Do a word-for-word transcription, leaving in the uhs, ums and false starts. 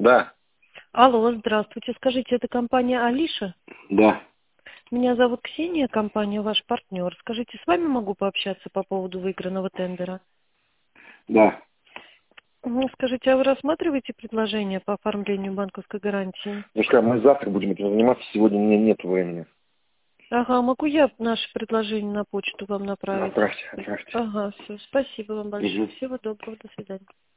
Да. Алло, здравствуйте. Скажите, это компания Алиша? Да. Меня зовут Ксения, компания ваш партнер. Скажите, с вами могу пообщаться по поводу выигранного тендера? Да. Ну, скажите, а вы рассматриваете предложение по оформлению банковской гарантии? Мишка, мы завтра будем этим заниматься, сегодня у меня нет времени. Ага, могу я наше предложение на почту вам направить? Отправьте, отправьте. Ага, все. Спасибо вам большое. Угу. Всего доброго. До свидания.